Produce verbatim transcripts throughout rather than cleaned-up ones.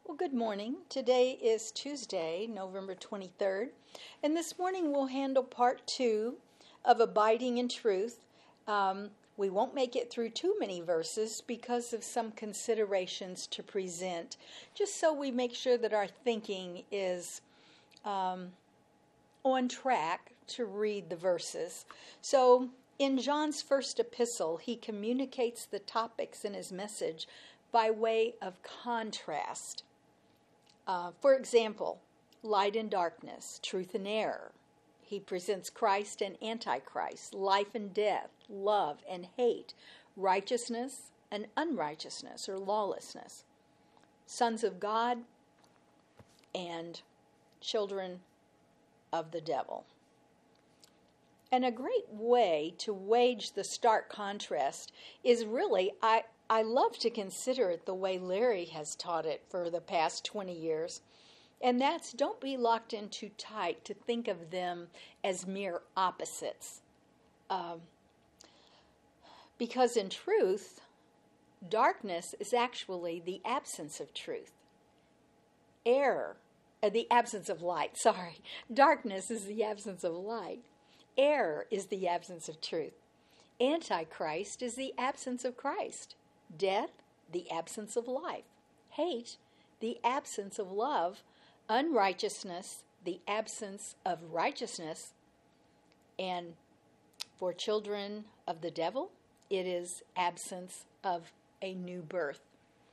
Well, good morning. Today is Tuesday, November twenty-third, and this morning we'll handle part two of Abiding in Truth. Um, we won't make it through too many verses because of some considerations to present, just so we make sure that our thinking is um, on track to read the verses. So, in John's first epistle, he communicates the topics in his message by way of contrast. Uh, for example, light and darkness, truth and error. He presents Christ and Antichrist, life and death, love and hate, righteousness and unrighteousness or lawlessness, sons of God and children of the devil. And a great way to wage the stark contrast is really, I, I love to consider it the way Larry has taught it for the past twenty years. And that's, don't be locked in too tight to think of them as mere opposites. Um, because in truth, darkness is actually the absence of truth. Error, uh, the absence of light, sorry. Darkness is the absence of light. Error is the absence of truth. Antichrist is the absence of Christ. Death, the absence of life. Hate, the absence of love. Unrighteousness, the absence of righteousness. And for children of the devil, it is absence of a new birth.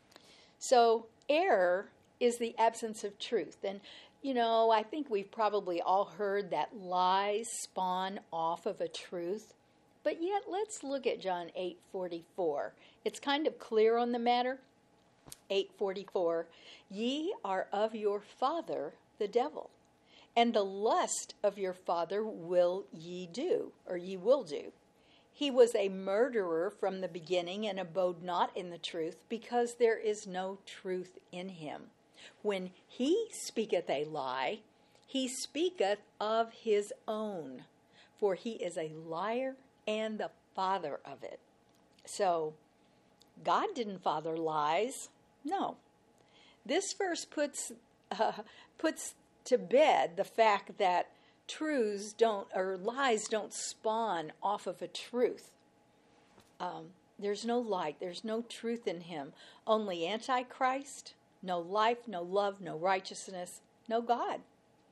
So error is the absence of truth. And, you know, I think we've probably all heard that lies spawn off of a truth. But yet, let's look at John eight forty-four. It's kind of clear on the matter. eight forty-four, ye are of your father, the devil, and the lust of your father will ye do, or ye will do. He was a murderer from the beginning and abode not in the truth, because there is no truth in him. When he speaketh a lie, he speaketh of his own, for he is a liar and the father of it. So, God didn't father lies. No. This verse puts uh, puts to bed the fact that truths don't, or lies don't spawn off of a truth. Um, there's no light. There's no truth in him. Only Antichrist, no life, no love, no righteousness, no God.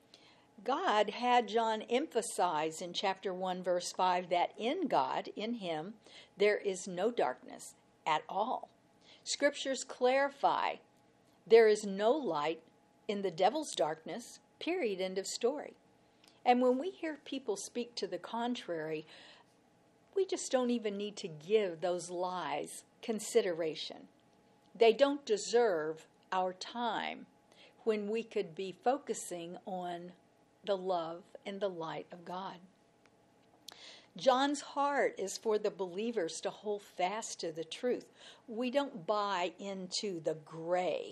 God had John emphasize in chapter one, verse five, that in God, in him, there is no darkness at all. Scriptures clarify there is no light in the devil's darkness, period, end of story. And when we hear people speak to the contrary, we just don't even need to give those lies consideration. They don't deserve our time when we could be focusing on the love and the light of God. John's heart is for the believers to hold fast to the truth. We don't buy into the gray,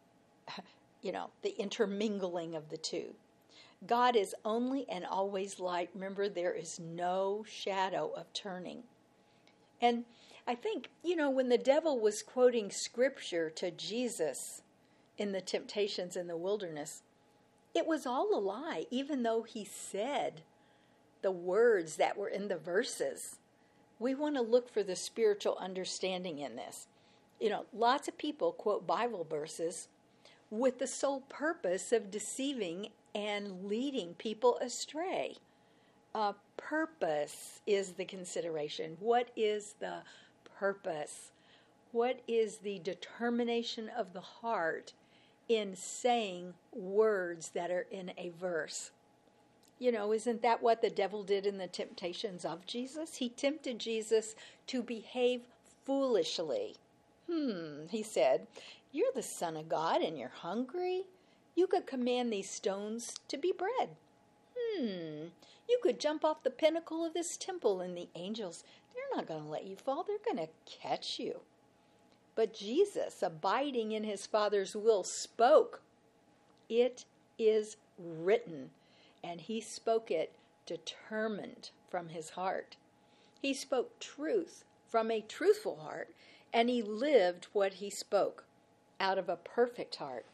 you know, the intermingling of the two. God is only and always light. Remember, there is no shadow of turning. And I think, you know, when the devil was quoting scripture to Jesus in the temptations in the wilderness, it was all a lie, even though he said the words that were in the verses. We want to look for the spiritual understanding in this. You know, lots of people quote Bible verses with the sole purpose of deceiving and leading people astray. Uh, purpose is the consideration. What is the purpose? What is the determination of the heart in saying words that are in a verse? You know, isn't that what the devil did in the temptations of Jesus? He tempted Jesus to behave foolishly. Hmm, he said, you're the Son of God and you're hungry. You could command these stones to be bread. Hmm, you could jump off the pinnacle of this temple and the angels, they're not going to let you fall. They're going to catch you. But Jesus, abiding in his Father's will, spoke, it is written. And he spoke it determined from his heart. He spoke truth from a truthful heart, and he lived what he spoke out of a perfect heart.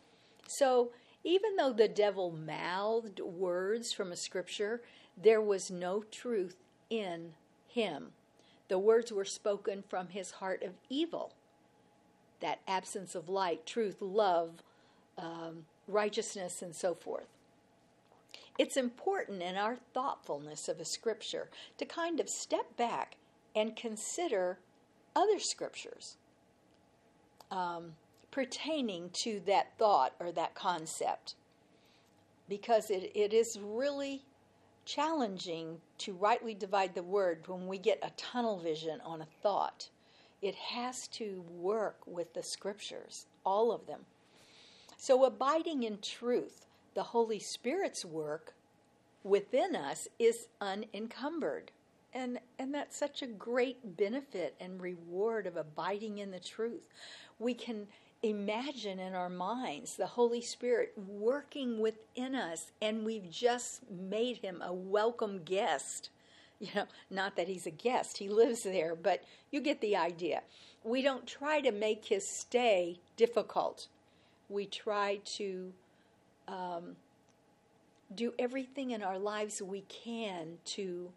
So even though the devil mouthed words from a scripture, there was no truth in him. The words were spoken from his heart of evil. That absence of light, truth, love, um, righteousness, and so forth. It's important in our thoughtfulness of a scripture to kind of step back and consider other scriptures um, pertaining to that thought or that concept, because it, it is really challenging to rightly divide the word when we get a tunnel vision on a thought. It has to work with the scriptures, all of them. So abiding in truth, the Holy Spirit's work within us, is unencumbered. And, and that's such a great benefit and reward of abiding in the truth. We can imagine in our minds the Holy Spirit working within us, and we've just made him a welcome guest. You know, not that he's a guest, he lives there, but you get the idea. We don't try to make his stay difficult. We try to um, do everything in our lives we can to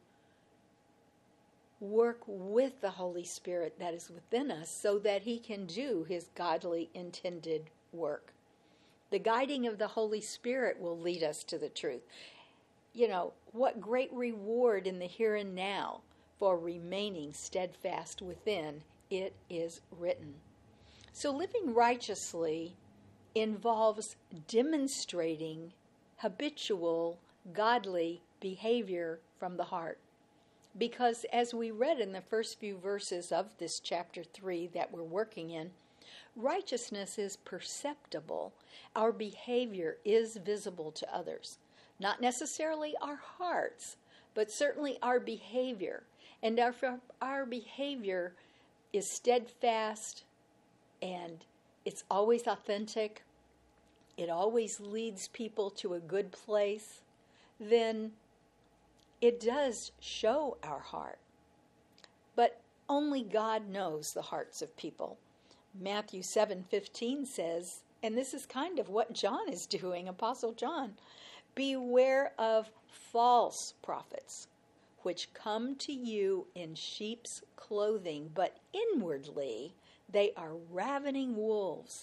work with the Holy Spirit that is within us so that he can do his godly intended work. The guiding of the Holy Spirit will lead us to the truth. You know, what great reward in the here and now for remaining steadfast within it is written. So living righteously involves demonstrating habitual, godly behavior from the heart. Because as we read in the first few verses of this chapter three that we're working in, righteousness is perceptible. Our behavior is visible to others. Not necessarily our hearts, but certainly our behavior. And our, our behavior is steadfast, and it's always authentic. It always leads people to a good place. Then it does show our heart. But only God knows the hearts of people. Matthew seven fifteen says, and this is kind of what John is doing, Apostle John, beware of false prophets, which come to you in sheep's clothing, but inwardly they are ravening wolves.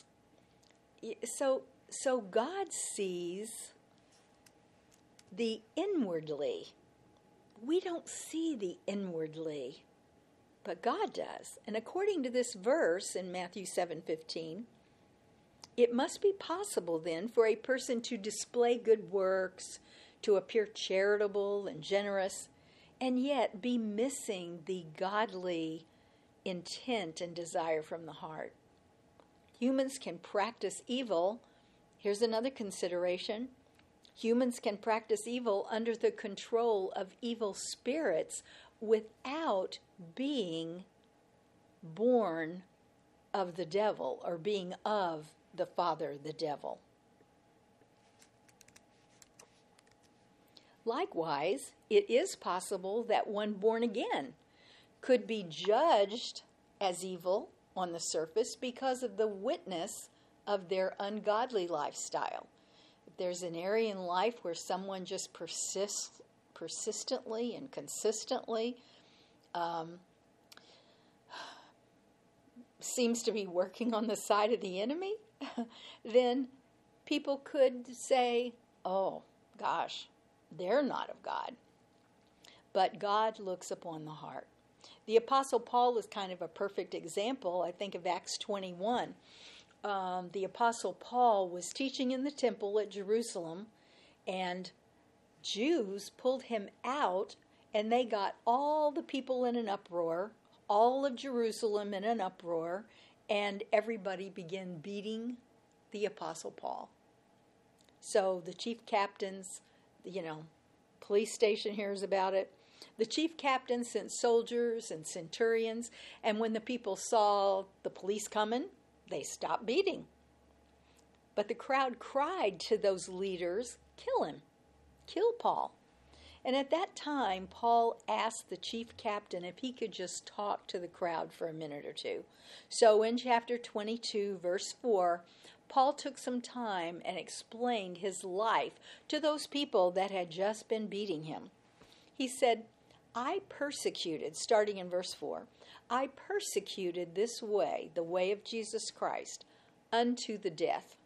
So, so God sees the inwardly. We don't see the inwardly, but God does. And according to this verse in Matthew seven fifteen, it must be possible then for a person to display good works, to appear charitable and generous, and yet be missing the godly intent and desire from the heart. Humans can practice evil. Here's another consideration. Humans can practice evil under the control of evil spirits without being born of the devil or being of the father, the devil. Likewise, it is possible that one born again could be judged as evil on the surface because of the witness of their ungodly lifestyle. If there's an area in life where someone just persists persistently and consistently um, seems to be working on the side of the enemy, then people could say, oh, gosh, they're not of God. But God looks upon the heart. The Apostle Paul is kind of a perfect example. I think of Acts twenty-one. Um, the Apostle Paul was teaching in the temple at Jerusalem, and Jews pulled him out, and they got all the people in an uproar, all of Jerusalem in an uproar, and everybody began beating the Apostle Paul. So the chief captains, you know, police station hears about it. The chief captain sent soldiers and centurions, and when the people saw the police coming, they stopped beating. But the crowd cried to those leaders, kill him, kill Paul. And at that time, Paul asked the chief captain if he could just talk to the crowd for a minute or two. So in chapter twenty-two, verse four, Paul took some time and explained his life to those people that had just been beating him. He said, I persecuted, starting in verse four, I persecuted this way, the way of Jesus Christ, unto the death,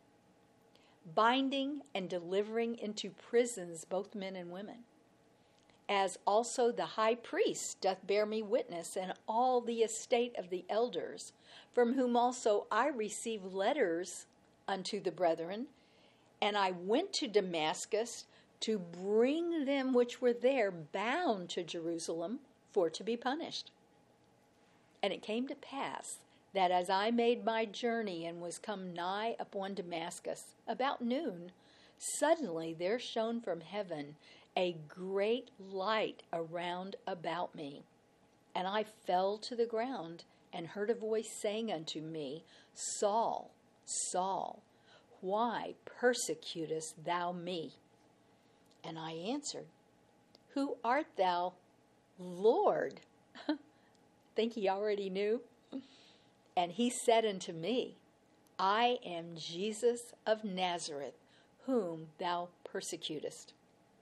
binding and delivering into prisons both men and women, as also the high priest doth bear me witness, and all the estate of the elders, from whom also I received letters unto the brethren, and I went to Damascus to bring them which were there bound to Jerusalem for to be punished. And it came to pass that as I made my journey and was come nigh upon Damascus about noon, suddenly there shone from heaven a great light around about me. And I fell to the ground and heard a voice saying unto me, Saul, Saul, why persecutest thou me? And I answered, Who art thou, Lord? Think he already knew? And he said unto me, I am Jesus of Nazareth, whom thou persecutest.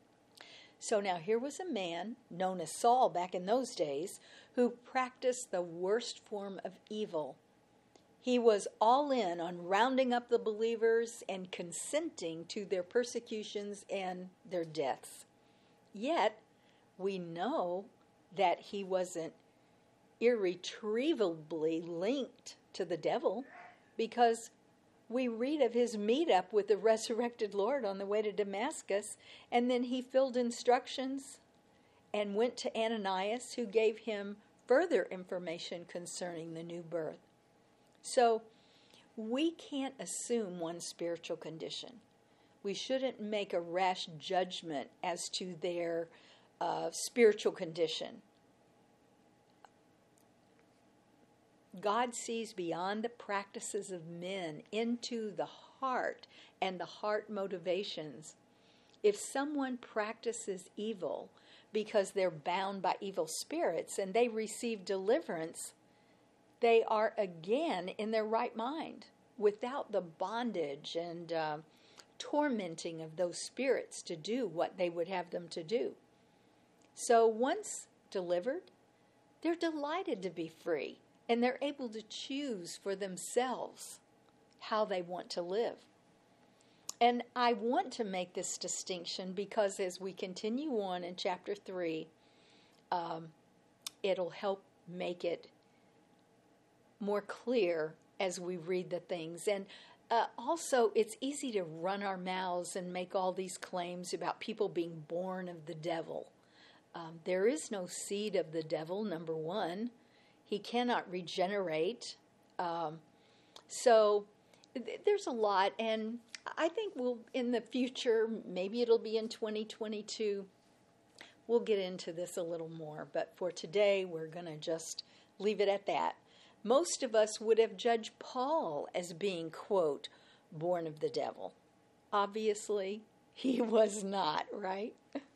So now here was a man, known as Saul back in those days, who practiced the worst form of evil. He was all in on rounding up the believers and consenting to their persecutions and their deaths. Yet, we know that he wasn't irretrievably linked to the devil, because we read of his meetup with the resurrected Lord on the way to Damascus, and then he filled instructions and went to Ananias, who gave him further information concerning the new birth. So we can't assume one's spiritual condition. We shouldn't make a rash judgment as to their uh, spiritual condition. God sees beyond the practices of men into the heart and the heart motivations. If someone practices evil because they're bound by evil spirits and they receive deliverance, they are again in their right mind without the bondage and uh, tormenting of those spirits to do what they would have them to do. So once delivered, they're delighted to be free. And they're able to choose for themselves how they want to live. And I want to make this distinction because as we continue on in chapter three, um, it'll help make it more clear as we read the things. And uh, also, it's easy to run our mouths and make all these claims about people being born of the devil. Um, there is no seed of the devil, number one. He cannot regenerate. Um, so th- there's a lot. And I think we'll, in the future, maybe it'll be in twenty twenty-two, we'll get into this a little more. But for today, we're going to just leave it at that. Most of us would have judged Paul as being, quote, born of the devil. Obviously, he was not, right?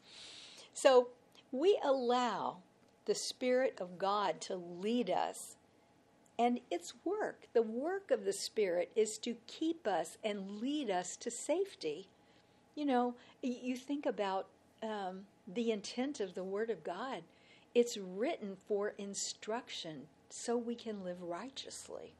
So we allow the Spirit of God to lead us. And its work, the work of the Spirit, is to keep us and lead us to safety. You know, you think about um, the intent of the Word of God. It's written for instruction so we can live righteously.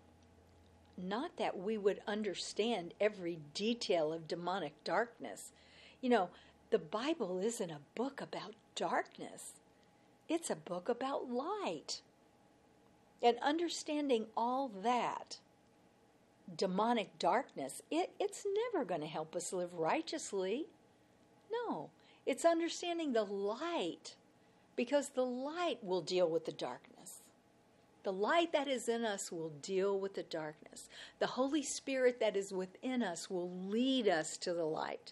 Not that we would understand every detail of demonic darkness. You know, the Bible isn't a book about darkness. It's a book about light. And understanding all that, demonic darkness, it, it's never going to help us live righteously. No, it's understanding the light, because the light will deal with the darkness. The light that is in us will deal with the darkness. The Holy Spirit that is within us will lead us to the light.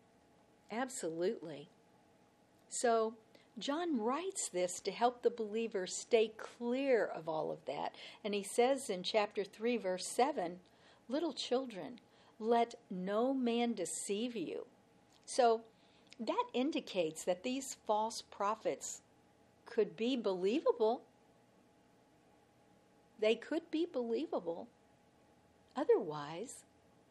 Absolutely. So, John writes this to help the believer stay clear of all of that. And he says in chapter three, verse seven, little children, let no man deceive you. So that indicates that these false prophets could be believable. They could be believable. Otherwise,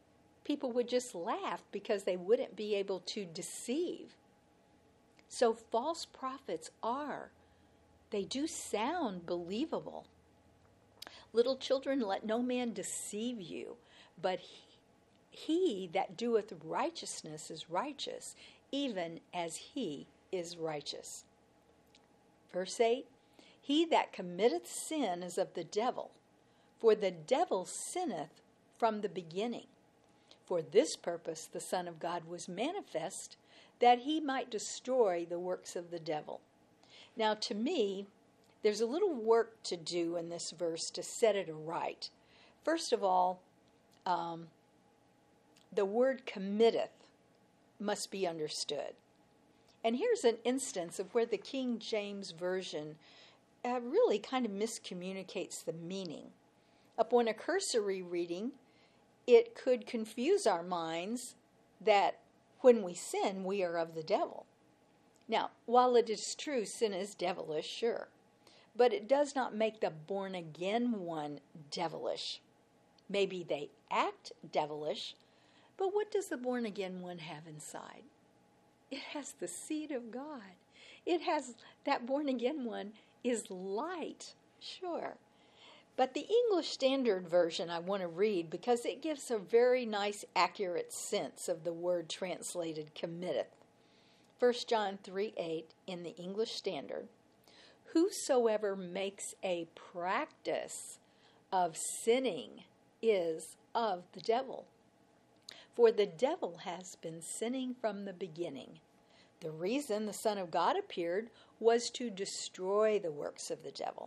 people would just laugh because they wouldn't be able to deceive. So false prophets are. They do sound believable. Little children, let no man deceive you, but he, he that doeth righteousness is righteous, even as he is righteous. Verse eight, he that committeth sin is of the devil, for the devil sinneth from the beginning. For this purpose the Son of God was manifest, that he might destroy the works of the devil. Now, to me, there's a little work to do in this verse to set it aright. First of all, um, the word committeth must be understood. And here's an instance of where the King James Version uh, really kind of miscommunicates the meaning. Upon a cursory reading, it could confuse our minds that when we sin, we are of the devil. Now, while it is true sin is devilish, sure, but it does not make the born-again one devilish. Maybe they act devilish, but what does the born-again one have inside? It has the seed of God. It has, that born-again one is light, sure. But the English Standard Version I want to read because it gives a very nice, accurate sense of the word translated committeth. First John three eight in the English Standard, whosoever makes a practice of sinning is of the devil. For the devil has been sinning from the beginning. The reason the Son of God appeared was to destroy the works of the devil.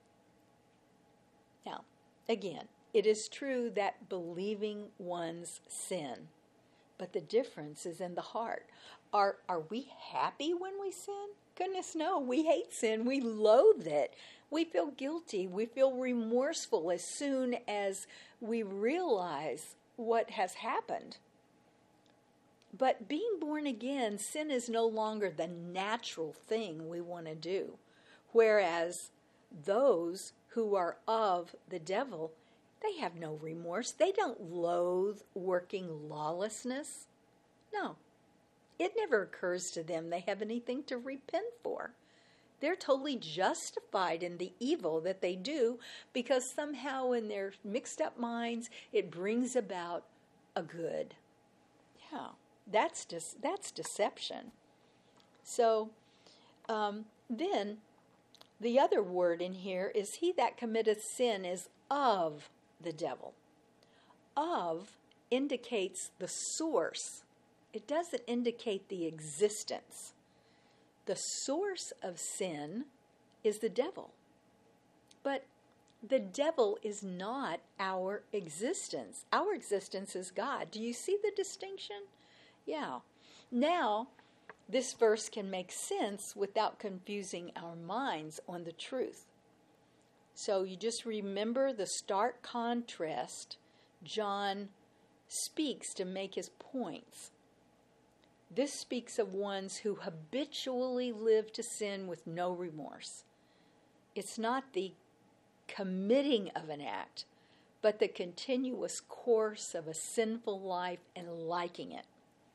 Now, again, it is true that believing one's sin, but the difference is in the heart. Are, are we happy when we sin? Goodness, no. We hate sin. We loathe it. We feel guilty. We feel remorseful as soon as we realize what has happened. But being born again, sin is no longer the natural thing we want to do. Whereas those who are of the devil, they have no remorse. They don't loathe working lawlessness. No. It never occurs to them they have anything to repent for. They're totally justified in the evil that they do because somehow in their mixed up minds it brings about a good. Yeah, that's de- that's deception. So um, then the other word in here is he that committeth sin is of the devil. Of indicates the source. It doesn't indicate the existence. The source of sin is the devil. But the devil is not our existence. Our existence is God. Do you see the distinction? Yeah. Now, this verse can make sense without confusing our minds on the truth. So you just remember the stark contrast John speaks to make his points. This speaks of ones who habitually live to sin with no remorse. It's not the committing of an act, but the continuous course of a sinful life and liking it.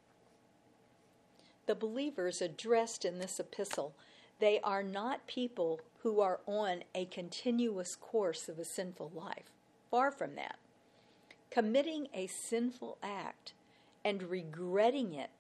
The believers addressed in this epistle, they are not people who are on a continuous course of a sinful life. Far from that. Committing a sinful act and regretting it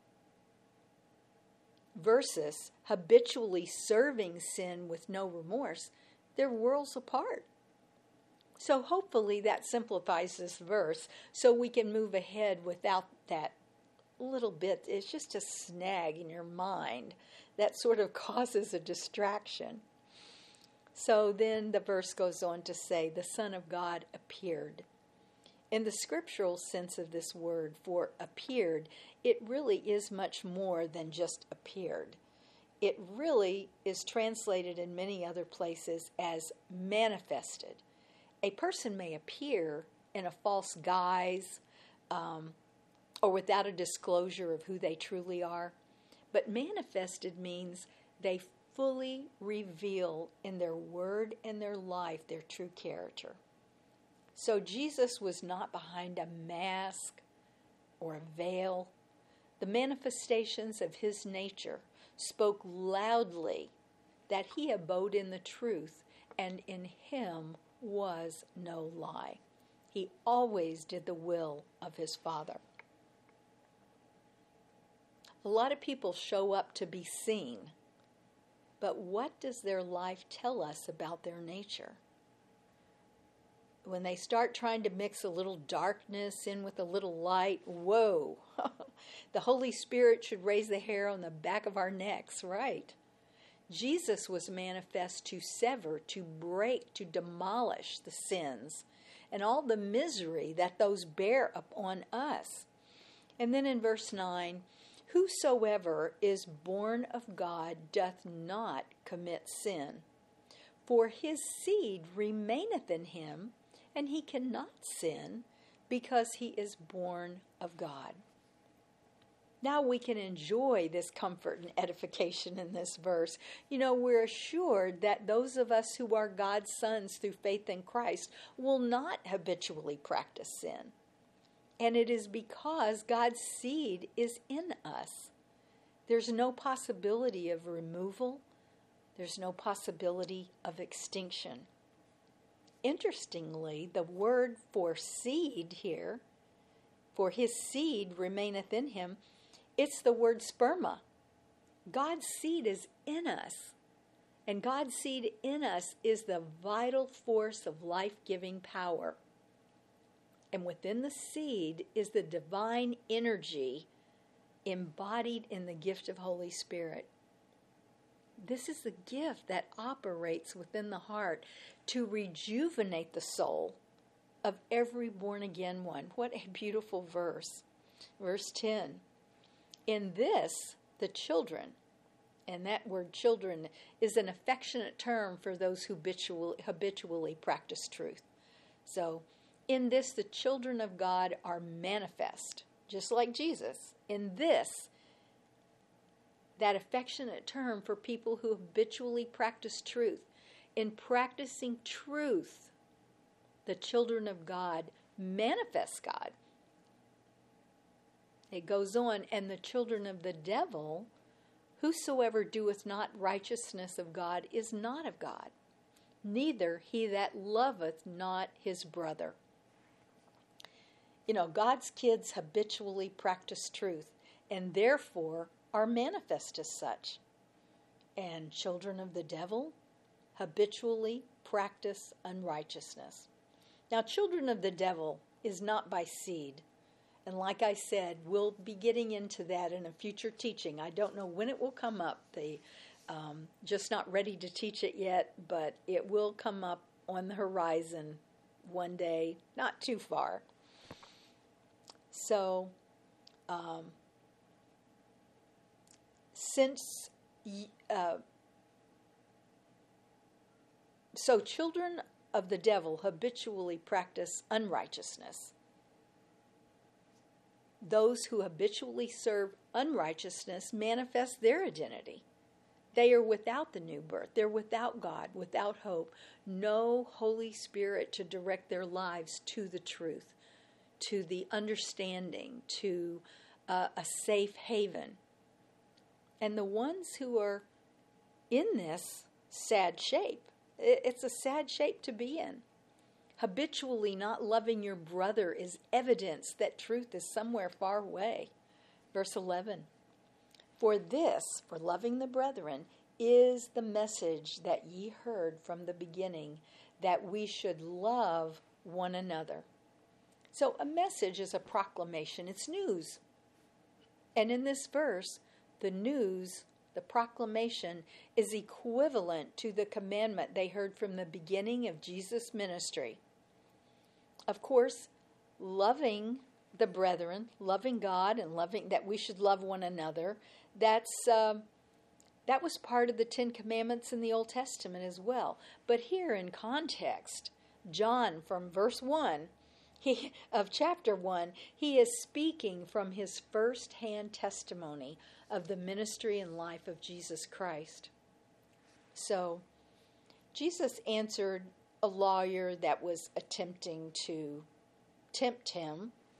versus habitually serving sin with no remorse, they're worlds apart. So hopefully that simplifies this verse so we can move ahead without that little bit. It's just a snag in your mind that sort of causes a distraction. So then the verse goes on to say, the Son of God appeared. In the scriptural sense of this word for appeared, it really is much more than just appeared. It really is translated in many other places as manifested. A person may appear in a false guise um, or without a disclosure of who they truly are, but manifested means they fully reveal in their word and their life their true character. So Jesus was not behind a mask or a veil. The manifestations of his nature spoke loudly that he abode in the truth, and in him was no lie. He always did the will of his Father. A lot of people show up to be seen, but what does their life tell us about their nature? When they start trying to mix a little darkness in with a little light, whoa, the Holy Spirit should raise the hair on the back of our necks, right? Jesus was manifest to sever, to break, to demolish the sins and all the misery that those bear upon us. And then in verse nine, whosoever is born of God doth not commit sin, for his seed remaineth in him, and he cannot sin, because he is born of God. Now we can enjoy this comfort and edification in this verse. You know, we're assured that those of us who are God's sons through faith in Christ will not habitually practice sin. And it is because God's seed is in us. There's no possibility of removal. There's no possibility of extinction. Interestingly, the word for seed here, for his seed remaineth in him, it's the word sperma. God's seed is in us. And God's seed in us is the vital force of life-giving power. And within the seed is the divine energy embodied in the gift of Holy Spirit. This is the gift that operates within the heart to rejuvenate the soul of every born-again one. What a beautiful verse. Verse ten. In this, the children, and that word children is an affectionate term for those who habitually, habitually practice truth. So, in this, the children of God are manifest, just like Jesus. In this, that affectionate term for people who habitually practice truth. In practicing truth, the children of God manifest God. It goes on, and the children of the devil, whosoever doeth not righteousness of God is not of God, neither he that loveth not his brother. You know, God's kids habitually practice truth, and therefore are manifest as such. And children of the devil habitually practice unrighteousness. Now, children of the devil is not by seed. And like I said, we'll be getting into that in a future teaching. I don't know when it will come up. The um, just not ready to teach it yet, but it will come up on the horizon one day, not too far. So, um, since, uh, so children of the devil habitually practice unrighteousness. Those who habitually serve unrighteousness manifest their identity. They are without the new birth. They're without God, without hope. No Holy Spirit to direct their lives to the truth, to the understanding, to uh, a safe haven. And the ones who are in this sad shape, it's a sad shape to be in. Habitually not loving your brother is evidence that truth is somewhere far away. Verse eleven. For this, for loving the brethren, is the message that ye heard from the beginning, that we should love one another. So a message is a proclamation. It's news. And in this verse, the news, the proclamation, is equivalent to the commandment they heard from the beginning of Jesus' ministry. Of course, loving the brethren, loving God, and loving that we should love one another, that's um, that was part of the Ten Commandments in the Old Testament as well. But here in context, John from verse one he, of chapter one, he is speaking from his first-hand testimony of the ministry and life of Jesus Christ. So, Jesus answered a lawyer that was attempting to tempt him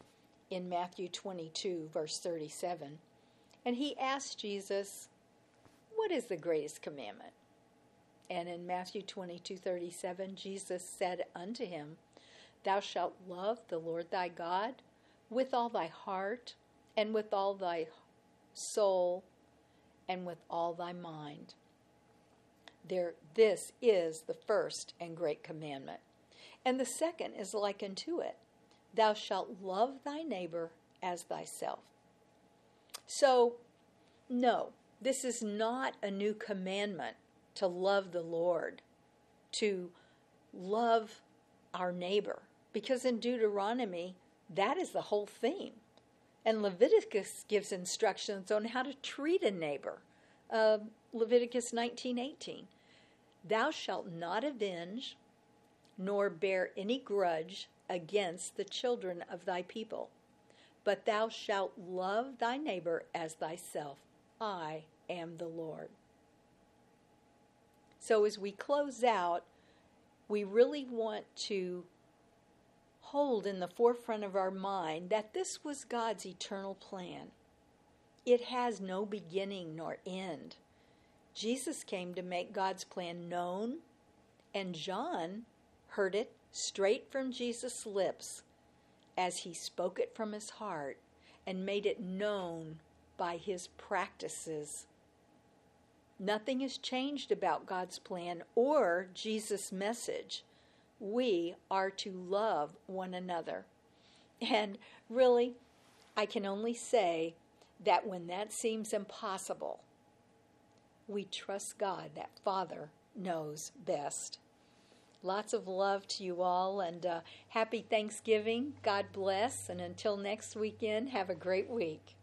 in Matthew twenty-two, verse thirty-seven. And he asked Jesus, "What is the greatest commandment?" And in Matthew twenty-two, thirty-seven, Jesus said unto him, "Thou shalt love the Lord thy God with all thy heart, and with all thy soul, and with all thy mind." There, this is the first and great commandment. And the second is like unto it, "Thou shalt love thy neighbor as thyself." So, no, this is not a new commandment to love the Lord, to love our neighbor, because in Deuteronomy, that is the whole theme. And Leviticus gives instructions on how to treat a neighbor. Uh, Leviticus nineteen eighteen. "Thou shalt not avenge, nor bear any grudge against the children of thy people, but thou shalt love thy neighbor as thyself. I am the Lord." So as we close out, we really want to hold in the forefront of our mind that this was God's eternal plan. It has no beginning nor end. Jesus came to make God's plan known, and John heard it straight from Jesus' lips as he spoke it from his heart and made it known by his practices. Nothing has changed about God's plan or Jesus' message. We are to love one another. And really, I can only say that when that seems impossible, we trust God that Father knows best. Lots of love to you all, and uh, happy Thanksgiving. God bless, and until next weekend, have a great week.